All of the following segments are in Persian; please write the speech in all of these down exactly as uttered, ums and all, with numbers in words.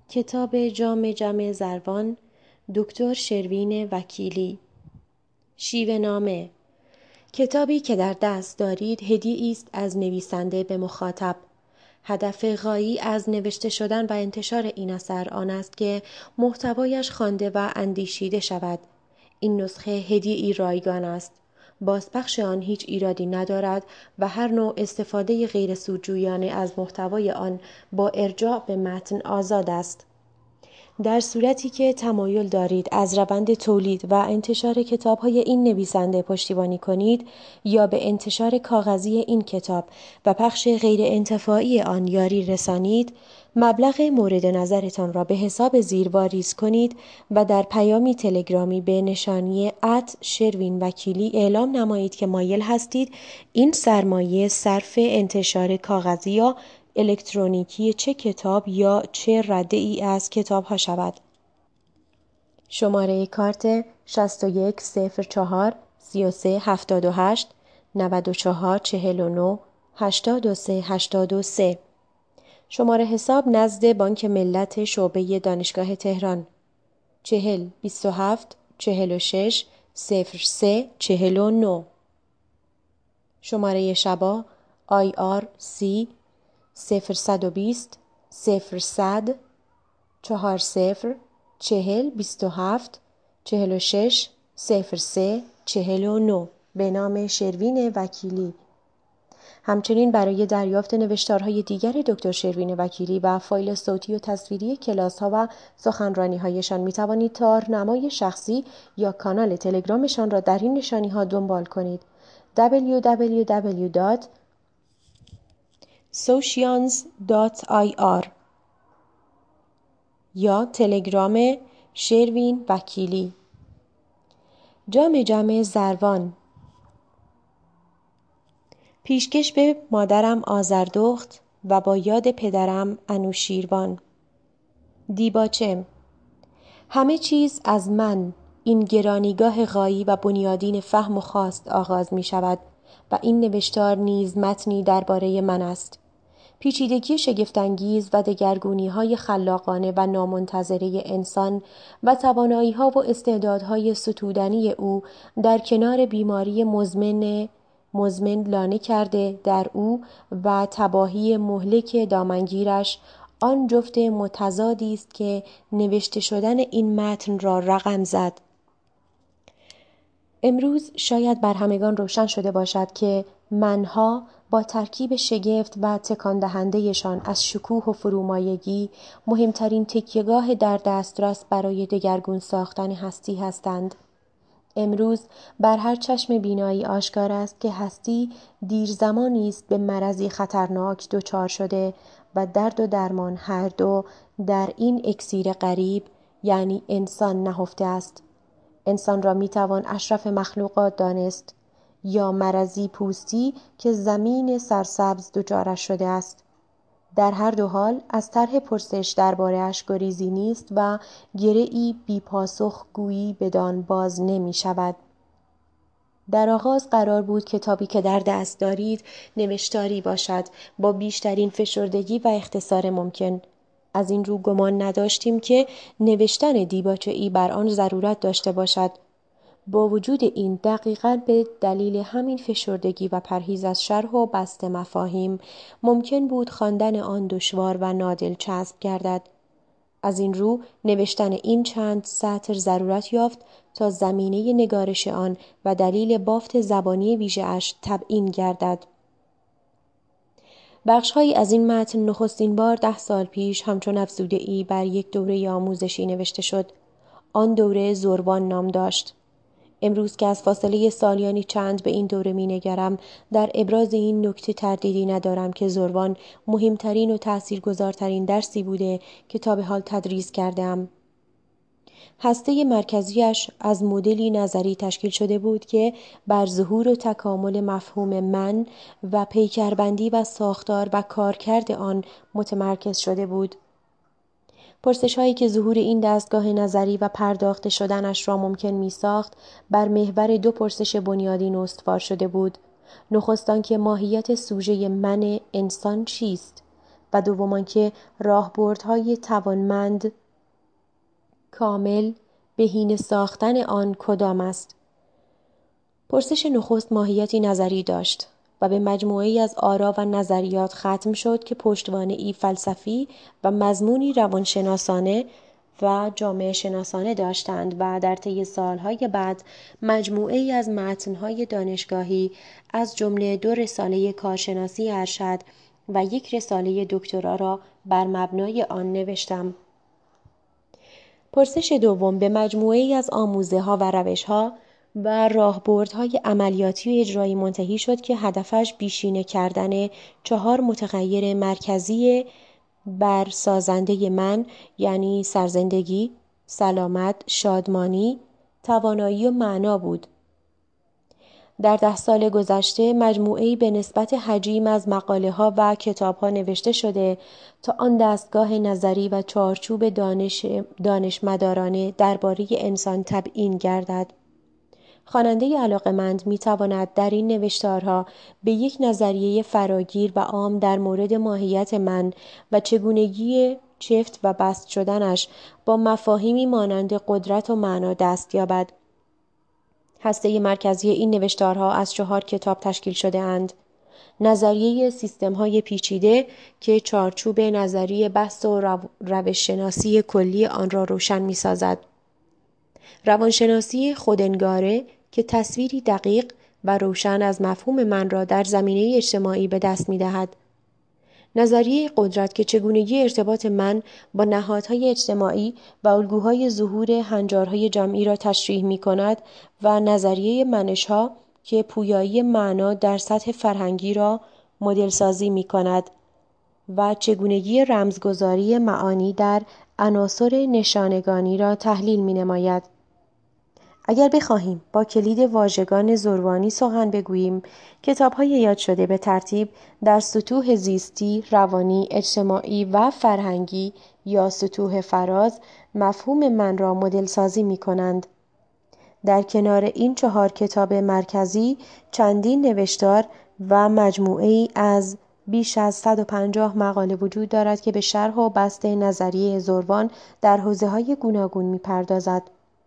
کتاب جام جم زروان، دکتر شروین وکیلی. شیوه نامه. کتابی که در دست دارید هدیه‌ای است از نویسنده به مخاطب. هدف غایی از نوشته شدن و انتشار این اثر آن است که محتوایش خوانده و اندیشیده شود. این نسخه هدیه‌ای رایگان است. بازپخش آن هیچ ایرادی ندارد و هر نوع استفاده غیر سودجویانه از محتوای آن با ارجاع به متن آزاد است. در صورتی که تمایل دارید از روند تولید و انتشار کتاب‌های این نویسنده پشتیبانی کنید یا به انتشار کاغذی این کتاب و پخش غیر انتفاعی آن یاری رسانید، مبلغ مورد نظرتان را به حساب زیر واریز کنید و در پیامی تلگرامی به نشانی ات شروین وکیلی اعلام نمایید که مایل هستید این سرمایه صرف انتشار کاغذی یا الکترونیکی چه کتاب یا چه رده ای از کتاب ها شود. شماره کارت شصت و یک صفر چهار سی و سه هفتاد و هشت نود و چهار چهل و نه هشتاد و سه هشتاد و سه. شماره حساب نزد بانک ملت شعبه دانشگاه تهران چهل بیست و هفت چهل و شش صفر سه چهل و نه. شماره شبا آی آر سی صفر صد و بیست صفر صد چهار صفر چهل بیست و هفت چهل و شش صفر سه چهل و نه به نام شروین وکیلی. همچنین برای دریافت نوشتارهای دیگر دکتر شروین وکیلی و فایل صوتی و تصویری کلاس ها و سخنرانی هایشان می توانید تارنمای شخصی یا کانال تلگرامشان را در این نشانی ها دنبال کنید: دبلیو دبلیو دبلیو دات سوشیانز دات آی آر یا تلگرام شروین وکیلی. جام جم زروان. پیشکش به مادرم آذردخت و با یاد پدرم انوشیروان. دیباچه. همه چیز از من، این گرانیگاه غایی و بنیادین فهم و خواست آغاز می شود و این نوشتار نیز متنی درباره من است. پیچیدگی شگفت‌انگیز و دگرگونی‌های خلاقانه و نامنتظره انسان و توانایی‌ها و استعدادهای ستودنی او در کنار بیماری مزمن مزمن لانه کرده در او و تباهی مهلک دامنگیرش، آن جفت متضادی است که نوشته شدن این متن را رقم زد. امروز شاید بر همگان روشن شده باشد که منها با ترکیب شگفت و تکان دهنده‌شان از شکوه و فرومایگی مهمترین تکیه‌گاه در دسترس برای دگرگون ساختن هستی هستند. امروز بر هر چشم بینایی آشکار است که هستی دیر زمانی است به مرضی خطرناک دچار شده و درد و درمان هر دو در این اکسیر غریب یعنی انسان نهفته است. انسان را میتوان اشرف مخلوقات دانست یا مرضی پوستی که زمین سرسبز دچارش شده است. در هر دو حال از طرح پرسش درباره اش گریزی نیست و گره‌ای بی پاسخ گویی بدان باز نمی شود. در آغاز قرار بود کتابی که در دست دارید نوشتاری باشد با بیشترین فشردگی و اختصار ممکن. از این رو گمان نداشتیم که نوشتن دیباچه‌ای بر آن ضرورت داشته باشد. با وجود این دقیقاً به دلیل همین فشردگی و پرهیز از شرح و بسط مفاهیم ممکن بود خواندن آن دشوار و نادلچسب گردد. از این رو نوشتن این چند سطر ضرورت یافت تا زمینه نگارش آن و دلیل بافت زبانی ویژه‌اش تبیین گردد. بخش‌هایی از این متن نخستین بار ده سال پیش همچون افزوده‌ای بر یک دوره آموزشی نوشته شد. آن دوره زروان نام داشت. امروز که از فاصله سالیانی چند به این دوره می نگرم، در ابراز این نکته تردیدی ندارم که زروان مهمترین و تأثیرگذارترین درسی بوده که تا به حال تدریس کردم. هسته مرکزیش از مدلی نظری تشکیل شده بود که بر ظهور و تکامل مفهوم من و پیکربندی و ساختار و کارکرد آن متمرکز شده بود. پرسش هایی که ظهور این دستگاه نظری و پرداخته شدنش را ممکن می ساخت بر محور دو پرسش بنیادین استوار شده بود. نخست آنکه ماهیت سوژه من انسان چیست؟ و دوم آنکه راهبردهای توانمند کامل بهینه ساختن آن کدام است. پرسش نخست ماهیتی نظری داشت و به مجموعه‌ای از آرا و نظریات ختم شد که پشتوانه‌ای فلسفی و مضمونی روانشناسانه و جامعه شناسانه داشتند و در طی سالهای بعد مجموعه‌ای از متن‌های دانشگاهی از جمله دو رساله کارشناسی ارشد و یک رساله دکترا را بر مبنای آن نوشتم. پرسش دوم به مجموعه‌ای از آموزه‌ها و روش‌ها و راهبردهای عملیاتی و اجرایی منتهی شد که هدفش بیشینه کردن چهار متغیر مرکزی بر سازنده من، یعنی سرزندگی، سلامت، شادمانی، توانایی و معنا بود. در ده سال گذشته مجموعه‌ای به نسبت حجیم از مقاله‌ها و کتاب‌ها نوشته شده تا آن دستگاه نظری و چارچوب دانش دانشمدارانه درباره انسان تبیین گردد. خواننده علاقه‌مند می‌تواند در این نوشتارها به یک نظریه فراگیر و عام در مورد ماهیت من و چگونگی چفت و بست شدنش با مفاهیمی مانند قدرت و معنا دست یابد. هسته مرکزی این نوشتارها از چهار کتاب تشکیل شده اند. نظریه سیستم‌های پیچیده که چارچوب نظری بحث و رو... روش‌شناسی کلی آن را روشن می‌سازد. روانشناسی خودانگاره که تصویری دقیق و روشن از مفهوم من را در زمینه اجتماعی به دست می‌دهد. نظریه قدرت که چگونگی ارتباط من با نهادهای اجتماعی و الگوهای ظهور هنجارهای جمعی را تشریح می‌کند و نظریه منش‌ها که پویایی معنا در سطح فرهنگی را مدل سازی می‌کند و چگونگی رمزگذاری معانی در عناصر نشانگانی را تحلیل می‌نماید. اگر بخواهیم با کلید واژگان زروانی سخن بگوییم، کتاب‌های یاد شده به ترتیب در سطوح زیستی، روانی، اجتماعی و فرهنگی یا سطوح فراز مفهوم من را مدل سازی می‌کنند. در کنار این چهار کتاب مرکزی چندین نوشتار و مجموعه‌ای از بیش از صد و پنجاه مقاله وجود دارد که به شرح و بسط نظریه زروان در حوزه‌های گوناگون می‌پردازد.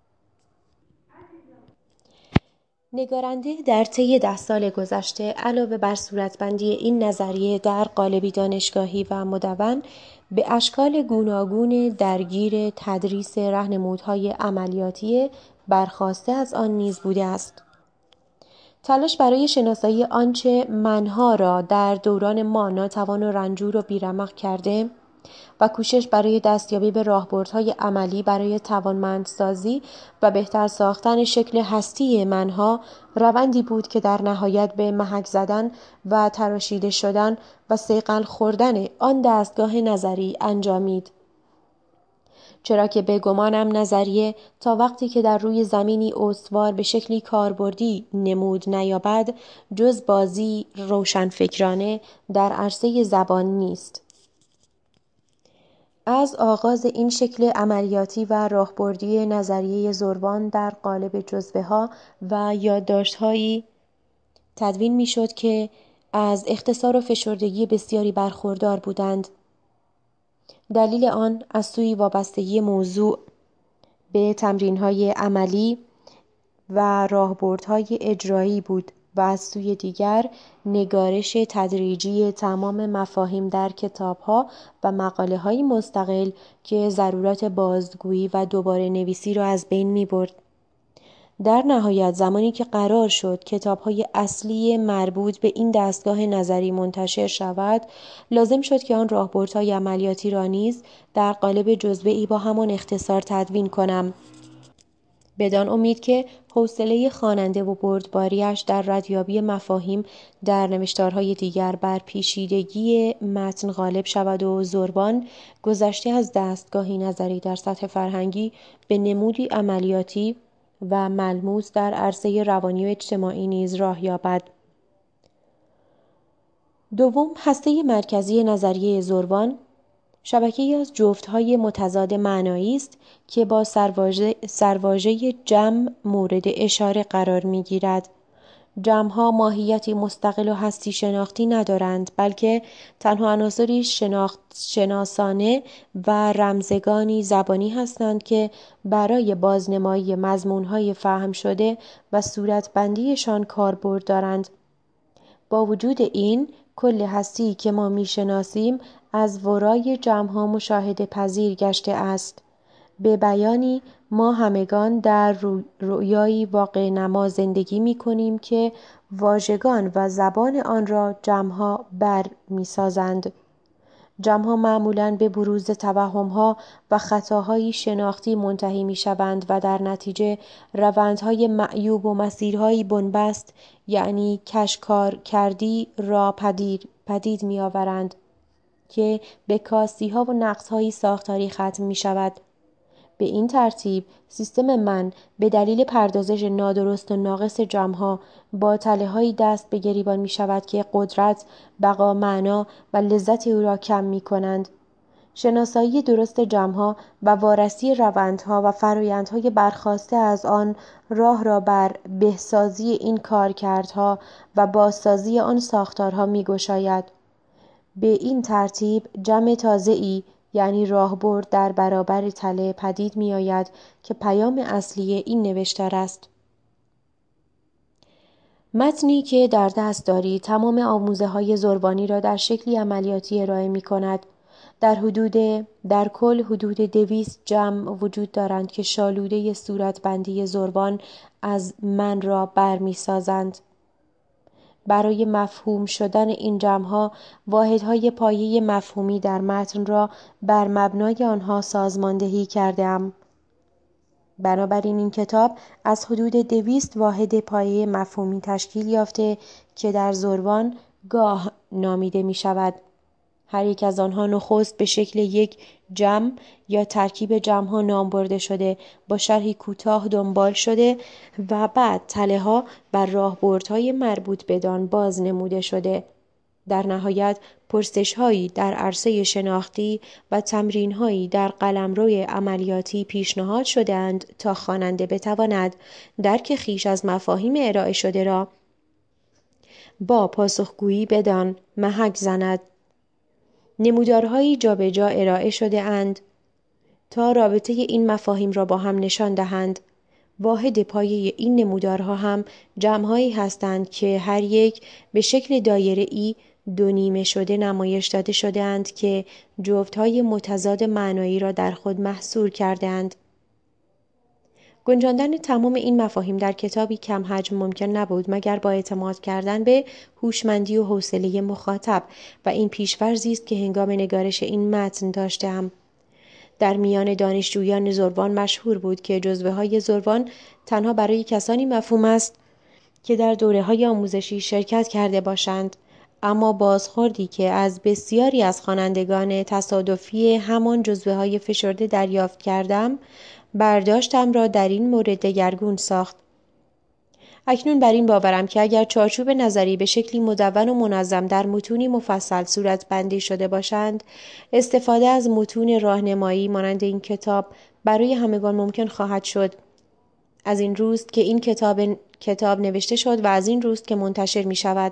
نگارنده در طی ده سال گذشته علاوه بر صورتبندی این نظریه در قالبی دانشگاهی و مدون به اشکال گوناگون درگیر تدریس راهنمودهای عملیاتی برخاسته از آن نیز بوده است. تلاش برای شناسایی آنچه منها را در دوران ما ناتوان و رنجور و بیرمق کرده و کوشش برای دستیابی به راهبردهای عملی برای توانمندسازی و بهتر ساختن شکل هستی منها روندی بود که در نهایت به محک زدن و تراشیده شدن و صیقل خوردن آن دستگاه نظری انجامید. چرا که به گمانم نظریه تا وقتی که در روی زمینی استوار به شکلی کاربردی نمود نیابد جز بازی روشنفکرانه در عرصه زبان نیست. از آغاز این شکل عملیاتی و راهبردی نظریه زروان در قالب جزوه‌ها و یادداشت‌هایی تدوین می‌شد که از اختصار و فشردگی بسیاری برخوردار بودند. دلیل آن از سوی وابستگی موضوع به تمرین‌های عملی و راهبردهای اجرایی بود و از سوی دیگر نگارش تدریجی تمام مفاهیم در کتاب‌ها و مقاله‌های مستقل که ضرورت بازگویی و دوباره نویسی را از بین می‌برد. در نهایت زمانی که قرار شد کتاب‌های اصلی مربوط به این دستگاه نظری منتشر شود، لازم شد که آن راهبردهای عملیاتی را نیز در قالب جزوه‌ای با همان اختصار تدوین کنم، بدان امید که حوصله خواننده و بردباریش در ردیابی مفاهیم در نوشتارهای دیگر بر پیچیدگی متن غالب شود و زروان گذشته از دستگاهی نظری در سطح فرهنگی به نمودی عملیاتی و ملموس در عرصه روانی و اجتماعی نیز راه یابد. دوم، هسته مرکزی نظریه زروان شبکه‌ای از جفت‌های متضاد معنایی است که با سرواژه سرواژه جمع مورد اشاره قرار می‌گیرد. جمع‌ها ماهیتی مستقل و هستی شناختی ندارند، بلکه تنها عناصری شناخت شناسانه و رمزگانی زبانی هستند که برای بازنمایی مضمون‌های فهم شده و صورتبندیشان کاربرد دارند. با وجود این، کل هستی که ما می‌شناسیم از ورای جمع‌ها مشاهده پذیر گشته است. به بیانی ما همگان در رؤیایی واقع نما زندگی می کنیم که واژگان و زبان آن را جمع‌ها بر می سازند. جمع‌ها معمولاً به بروز توهم‌ها و خطاهای شناختی منتهی می شوند و در نتیجه روندهای معیوب و مسیرهایی بنبست، یعنی کشکار کردی را پدید, پدید می آورند که به کاستی‌ها و نقص‌های ساختاری ختم می شود. به این ترتیب سیستم من به دلیل پردازش نادرست و ناقص جمع‌ها با تله‌هایی دست به گریبان می شود که قدرت، بقا، معنا و لذت او را کم می کنند. شناسایی درست جمع‌ها و وارسی روندها و فرآیندهای برخاسته از آن راه را بر بهسازی این کارکردها و بازسازی آن ساختارها می گشاید. به این ترتیب جمع تازه‌ای، یعنی راهبرد در برابر تله پدید می آید که پیام اصلی این نوشتار است. متنی که در دست داری تمام آموزه های زربانی را در شکلی عملیاتی ارائه می کند. در حدود در کل حدود دویست جمع وجود دارند که شالوده صورتبندی زربان از من را بر می سازند. برای مفهوم شدن این جمع‌ها واحدهای پایه مفهومی در متن را بر مبنای آنها سازماندهی کرده‌ام. بنابراین این کتاب از حدود دویست واحد پایه مفهومی تشکیل یافته که در زربان گاه نامیده می شود. هر یک از آنها نخست به شکل یک جمع یا ترکیب جمع‌ها نام برده شده، با شرحی کوتاه دنبال شده و بعد تله‌ها و راهبردهای مربوط بدان باز نموده شده. در نهایت پرسش‌هایی در عرصه شناختی و تمرین‌هایی در قلمروی عملیاتی پیشنهاد شده‌اند تا خواننده بتواند درک خویش از مفاهیم ارائه شده را با پاسخگویی بدان محک زند. نمودارهایی جابجا ارائه شده اند تا رابطه این مفاهیم را با هم نشان دهند. واحد پایه این نمودارها هم جمع‌هایی هستند که هر یک به شکل دایره‌ای دو نیمه شده نمایش داده شده اند که جفت‌های متضاد معنایی را در خود محصور کرده اند. گنجاندن تمام این مفاهیم در کتابی کم حجم ممکن نبود مگر با اعتماد کردن به هوشمندی و حوصله مخاطب و این پیش‌فرضی است که هنگام نگارش این متن داشتم. در میان دانشجویان زربان مشهور بود که جزوه‌های زربان تنها برای کسانی مفهوم است که در دوره‌های آموزشی شرکت کرده باشند، اما بازخوردی که از بسیاری از خوانندگان تصادفی همان جزوه‌های فشرده دریافت کردم، برداشتم را در این مورد دگرگون ساخت. اکنون بر این باورم که اگر چارچوب نظری به شکلی مدون و منظم در متونی مفصل صورت بندی شده باشند، استفاده از متون راهنمایی مانند این کتاب برای همگان ممکن خواهد شد. از این روست که این کتاب کتاب نوشته شد و از این روست که منتشر می شود.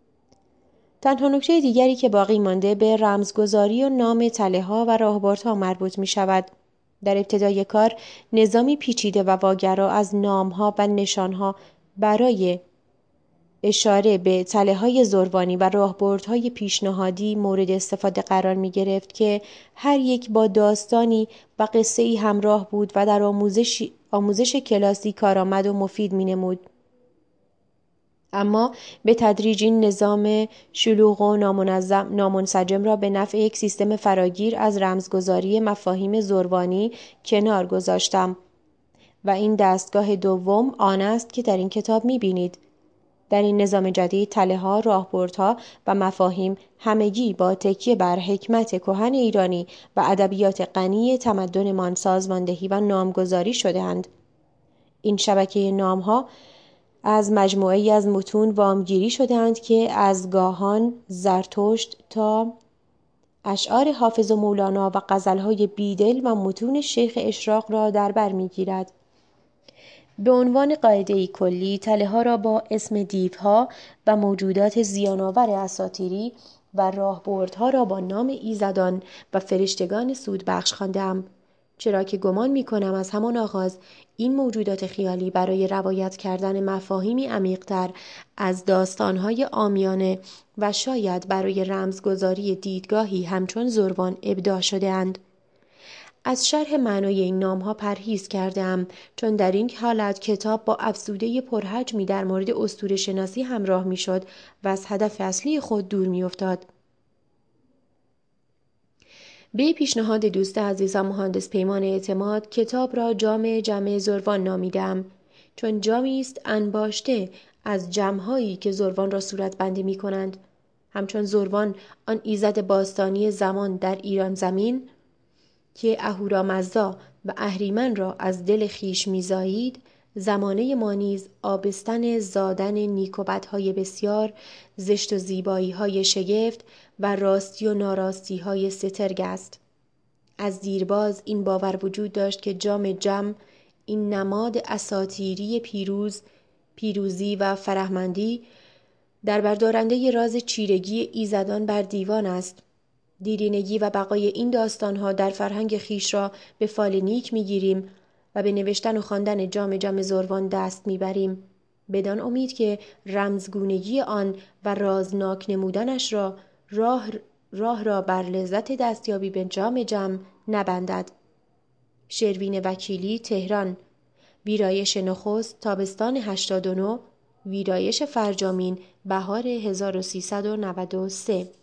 تنها نکته دیگری که باقی مانده به رمزگذاری و نام تله‌ها و راهبردها مربوط می شود. در ابتدای کار نظامی پیچیده و واگرا از نام‌ها و نشان‌ها برای اشاره به تله‌های زربانی و راهبردهای پیشنهادی مورد استفاده قرار می گرفت که هر یک با داستانی و قصه‌ای همراه بود و در آموزش آموزش کلاسی کارآمد و مفید می نمود. اما به تدریج این نظام شلوغ و نامنظم نامنسجم را به نفع یک سیستم فراگیر از رمزگذاری مفاهیم زربانی کنار گذاشتم و این دستگاه دوم آن است که در این کتاب می‌بینید. در این نظام جدید تله‌ها، راهبردها و مفاهیم همگی با تکیه بر حکمت کهن ایرانی و ادبیات غنی تمدنمان سازماندهی و نامگذاری شده‌اند. این شبکه نام‌ها از مجموعه‌ای از متون وامگیری شده‌اند که از گاهان زرتشت تا اشعار حافظ و مولانا و غزل‌های بیدل و متون شیخ اشراق را در بر می‌گیرد. به عنوان قاعده‌ای کلی تله ها را با اسم دیوها و موجودات زیان‌آور اساطیری و راهبردها را با نام ایزدان و فرشتگان سودبخش خوانده‌ام، چرا که گمان می‌کنم از همان آغاز این موجودات خیالی برای روایت کردن مفاهیمی عمیق‌تر از داستان‌های عامیانه و شاید برای رمزگذاری دیدگاهی همچون زروان ابداع شده‌اند. از شرح معنای این نام‌ها پرهیز کرده‌ام، چون در این حالت کتاب با افزوده پرحجمی در مورد اسطوره‌شناسی همراه می‌شد و از هدف اصلی خود دور می‌افتاد. به پیشنهاد دوست عزیزم مهندس پیمان اعتماد کتاب را جام جمع زروان نامیدم، چون جامی است انباشته از جمع‌هایی که زروان را صورتبندی می‌کنند. همچون زروان، آن ایزد باستانی زمان در ایران زمین که اهورامزدا و اهریمن را از دل خویش می‌زایید، زمانه ما نیز آبستن زادن نیک و بدهای بسیار، زشت و زیبایی‌های شگفت و راستی و ناراستی های سترگ است. از دیرباز این باور وجود داشت که جام جم، این نماد اساطیری پیروز، پیروزی و فرهمندی، در بردارنده راز چیرگی ایزدان بر دیوان است. دیرینگی و بقای این داستانها در فرهنگ خیش را به فال نیک میگیریم و به نوشتن و خواندن جام جم زروان دست میبریم، بدان امید که رمزگونگی آن و رازناک نمودنش را راه, راه را بر لذت دستیابی به جام جم نبندد. شروین وکیلی، تهران. ویرایش نخست، تابستان هشتاد و نه. ویرایش فرجامین، بهار هزار و سیصد و نود و سه.